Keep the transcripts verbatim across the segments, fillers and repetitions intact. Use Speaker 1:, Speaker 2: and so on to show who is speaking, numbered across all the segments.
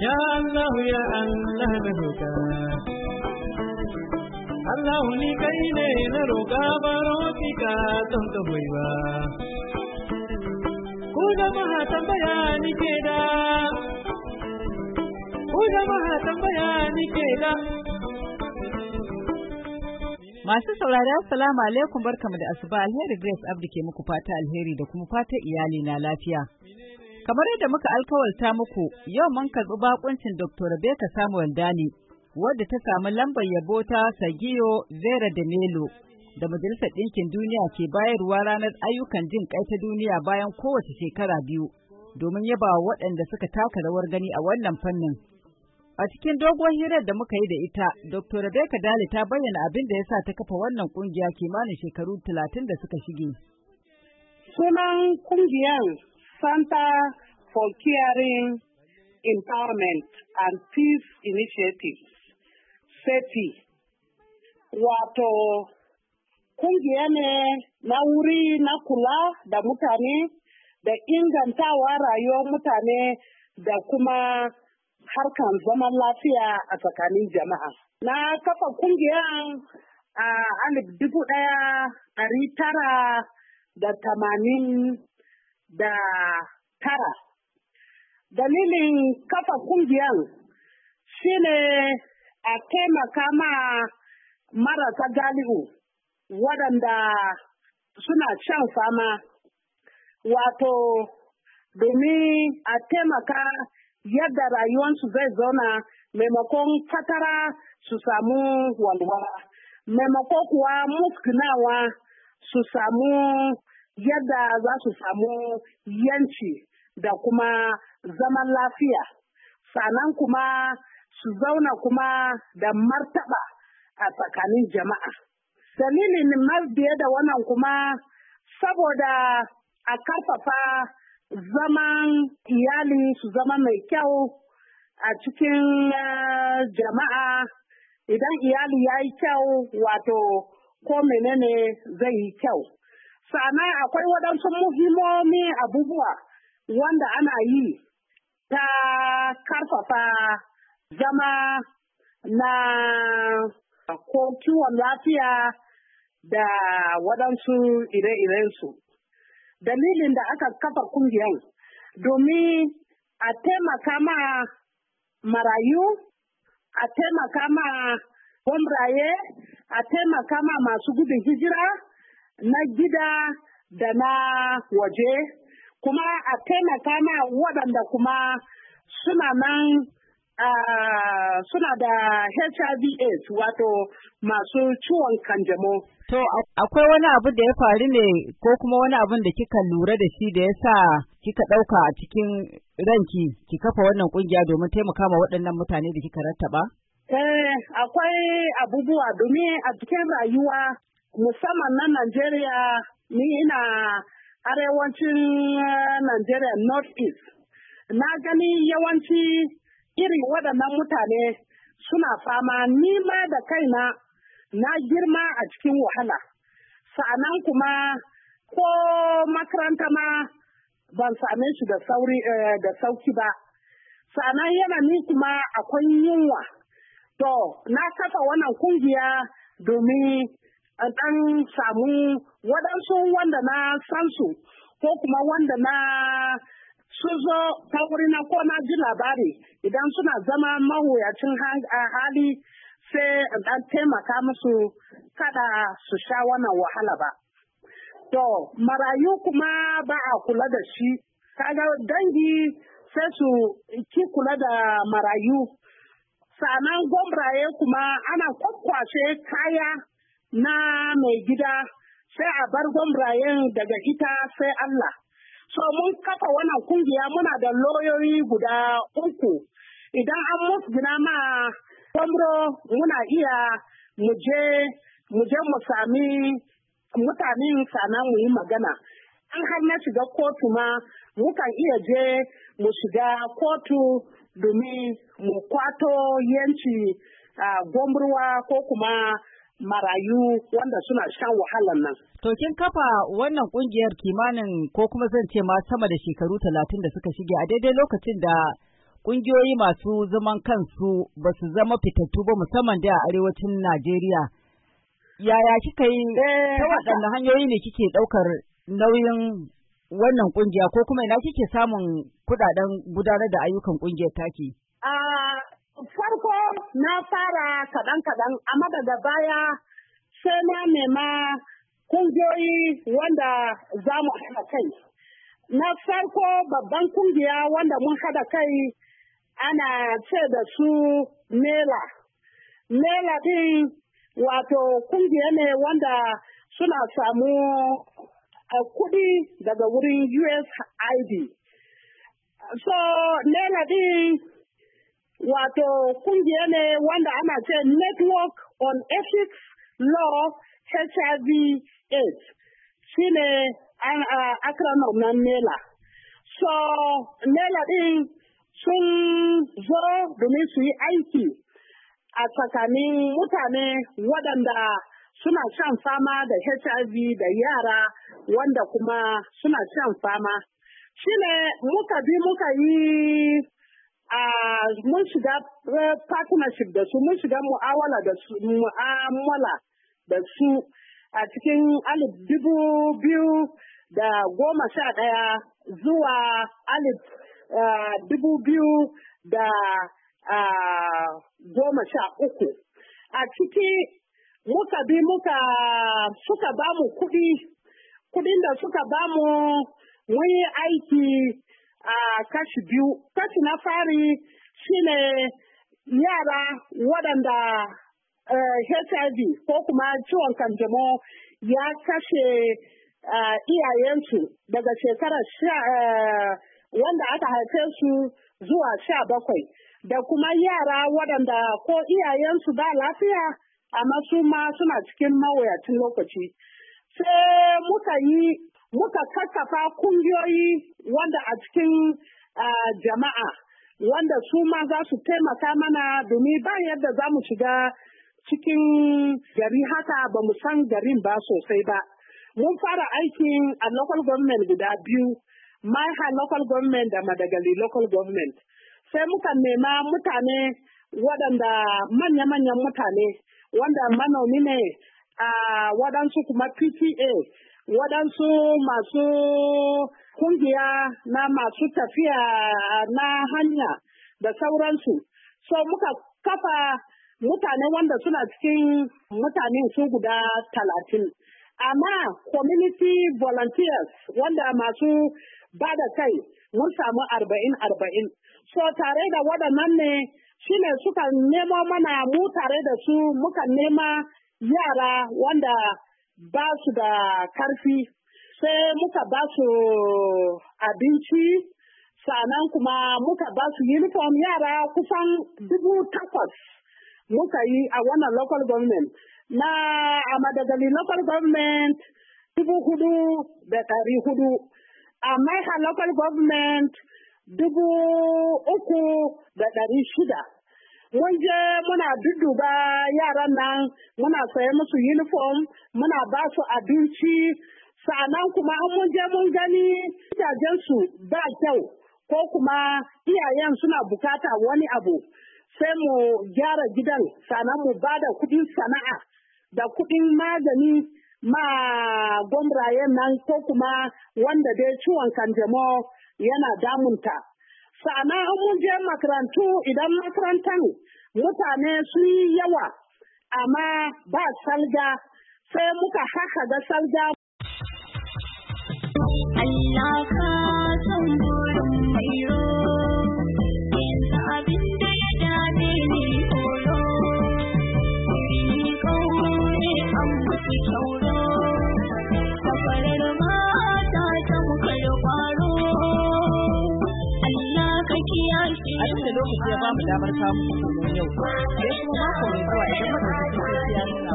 Speaker 1: Ya Allah ya Allah na roƙa. Allah ni kai ne na roƙa baro ki ka don ka hoyi ba. Ku jama'a tambaya ni ke da. Ku jama'a tambaya ni ke da.
Speaker 2: Masu saurari assalamu alaikum barkamu da asuba, alheri Grace Abdi ke muku fata alheri da kuma fata iyali na lafiya. Kamar yadda muka alkawalta muku, yau mun karɓi bakuncin Doctor Rebecca Samuel Dani, wadda ta samu lambar yabo ta Sagiyo Vera de Melo da Majalisar Ɗinkin Duniya ke bayarwa ranar ayyukan jin ƙai ta duniya bayan kowace shekara biyu, domin yaba waɗanda suka taka rawar gani a wannan fannin. A cikin doguwar hirar da muka yi da ita, Doctor Rebecca Dali ta bayyana abin da ya sa ta kafa wannan kungiya kimanin shekaru talatin da suka shige.
Speaker 3: Sunan kungiyar Center for Caring, Empowerment and Peace Initiatives, C E P I. Wato, kungiya ne na wuri na kula da mutane, da ingantawa rayuwar mutane da kuma harkan zaman lafiya a tsakanin jama'a. Na kafa kungiyar a alif dubu ɗaya ɗari tara da tamanin da tara. Dalilin kafa kungiyar shine a taimaka ma marasa galihu waɗanda suna shan fama, wato domin a taimaka yadda rayuwarsu zai zauna maimakon fatara su samu walwala, maimako kuwa musgunawa su samu yadda za su samu yanci da kuma zaman lafiya, sannan kuma su zauna kuma da martaba a tsakanin jama'a. Dalilin mabiya da wannan kuma saboda a karfafa zaman iyali su zama mai kyau a cikin uh, jama'a. Idan iyali ya yi kyau, wato ko menene zai yi kyau. Sannan akwai waɗansu muhimmomi abubuwa wanda ana yi ta karfafa zama na ko kiwon lafiya da waɗansu ire-irensu. Dalilin da aka kafa kungiyar domin a taimaka ma marayu, a taimaka ma gwamraye, a taimaka ma masu gudun hijira na gida da na waje, kuma a taimaka ma waɗanda kuma suna nan uh, suna da H I V AIDS, wato masu ciwon kanjamau.
Speaker 2: To, akwai wani abu da ya faru ne ko kuma wani abin da kika lura da shi da ya sa kika ɗauka a cikin ranki ki kafa wannan ƙungiya domin taimaka ma waɗannan mutane da kika rattaba?
Speaker 3: Eh, akwai abubuwa domin a cikin rayuwa musamman na Najeriya, ni ina arewacin Najeriya North East. Na gani yawanci irin waɗannan mutane suna fama, ni ma da kaina na girma a cikin wahala, sa'anan kuma ko makaranta ma ban same shi da sauri eh, da sauki ba, sa'anan yana ni kuma akwai yunwa. To, na kafa wannan kungiya domin ɗan samu waɗansu wanda na san su ko kuma wanda na su zo ta wurina ko na ji labari idan suna zama mawuyacin hali sai ɗan taimaka musu kada su sha wannan wahala ba. To, marayu kuma ba a kula da shi, kaga dangi sai su ki kula da marayu. Sannan gwamraye kuma ana kwakwashe kaya na mai gida sai a bar gwamrayen daga ita sai Allah. So mun kafa wannan kungiya muna da loyoyi guda uku. Idan an musgina ma gwamro muna iya muje muje mu sami mutanen sannan mu yi magana. An har na shiga kotu ma mukan iya je mu shiga kotu domin mu kwato yanci a gwamruwa ko kuma marayu wanda suna shan wahalar nan.
Speaker 2: To kin kafa wannan kungiyar kimanin ko kuma zan ce ma sama da shekaru talatin da suka shige a daidai lokacin da ƙungiyoyi masu zaman kansu ba su zama fitattu ba musamman da a arewacin Najeriya. Yaya kika yi ta waɗanne hanyoyi ne kike ɗaukar nauyin wannan ƙungiya ko kuma ina kike samun kuɗaɗen gudanar da ayyukan ƙungiyar taki?
Speaker 3: A farko na fara kaɗan-kaɗan amma daga baya sai na nema ƙungiyoyi wanda za mu haɗa kai. Na farko babban ƙungiya wanda mun haɗa kai ana ce da su Mela. Mela ɗin wato ƙungiya ne wanda suna samu kuɗi daga wurin U S A I D. So Mela ɗin wato ƙungiya ne wanda ana ce Network on Ethics, Law, H I V AIDS. Shi ne acronym na Mela. So Mela ɗin sun zo domin su yi aiki a tsakanin mutane waɗanda suna shan fama da H I V da yara wanda kuma suna shan fama. Shi ne muka bi muka yi a mun shiga partnership da su, mun shiga mu'amala da su, mu'amala da su a cikin alif dubu biyu da goma sha ɗaya zuwa alif dubu biyu da goma sha uku. A ciki muka bi muka suka ba mu kuɗi, kuɗin da suka ba mu mun yi aiki a kashi biyu. Kashi na fari shine yara waɗanda H I V ko kuma ciwon kanjamau ya kashe iyayensu daga shekarar sha wanda aka haife su zuwa sha bakwai da kuma yara waɗanda ko iyayensu ba lafiya amma su ma suna cikin mawuyacin lokaci. Sai muka yi muka kakkafa kungiyoyi wanda a cikin jama'a wanda su ma za su taimaka mana domin ba yadda za mu shiga cikin gari haka ba mu san garin ba sosai ba. Mun fara aikin a local government guda biyu, Maiha local government da Madagali local government. Sai muka nema mutane waɗanda manya-manyan mutane wanda manomi ne a waɗansu kuma P T A, waɗansu masu kungiya na masu tafiya na hanya da sauransu. So muka kafa mutane wanda suna cikin mutane su guda talatin. Amma community volunteers wanda masu ba da kai mun samu arba'in arba'in. So tare da waɗannan ne shi ne suka nemo mana mu tare da su muka nema yara wanda ba su da karfi. Sai muka ba su abinci, sannan kuma muka ba su uniform yara kusan dubu takwas muka yi a wannan local government. Na a Madagali local government dubu hudu da ɗari hudu, a Maiha local government dubu uku da ɗari shida. Mun je muna dudduba yaran nan, muna saye musu uniform, muna ba su abinci, sa'annan kuma an mun je mun gani gidajensu ba kyau ko kuma iyayen suna bukata wani abu, sai mu gyara gidan, sa'annan mu ba da kuɗin sana'a da kuɗin magani ma gwamrayen nan ko kuma wanda dai ciwon kanjamau yana damunta. Sa'ana an mun je makarantu idan makarantar mutane sun yi yawa amma ba salga sai muka haka ga salga. Allah ka san burin mai ro, yanzu abin da ya dame ni horo, ni kore an mutu kyauro, safarar mata ta muka yi kwaro.
Speaker 2: Abin da lokaci ya ba mu damar kawo muku yau, sai kuma mako mai zuwa idan madaukakin sarki ya nuna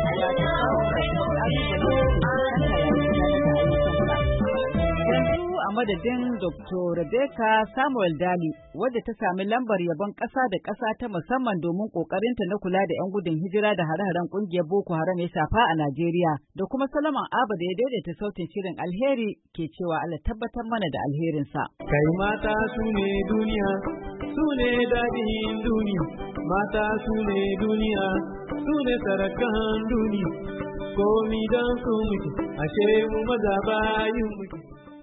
Speaker 2: mana su da wannan ya ta kawo kai da abubuwan da ke da ta yayin gudanar da ayyukan ba. Yanzu a madadin Doctor Rebecca Samuel Dali wadda ta sami lambar yabon ƙasa da ƙasa ta musamman domin ƙoƙarinta na kula da 'yan gudun hijira da hare-haren ƙungiyar Boko Haram ya shafa a Najeriya, da kuma Solomon Abba da ya daidaita sautin shirin. Alheri ke cewa Allah tabbatar mana da alherinsa.
Speaker 1: Kai mata su ne duniya, su ne daɗin duniya, mata su ne duniya, su ne sarakan duniya, komi don su muke, ashe mu maza bayin muke.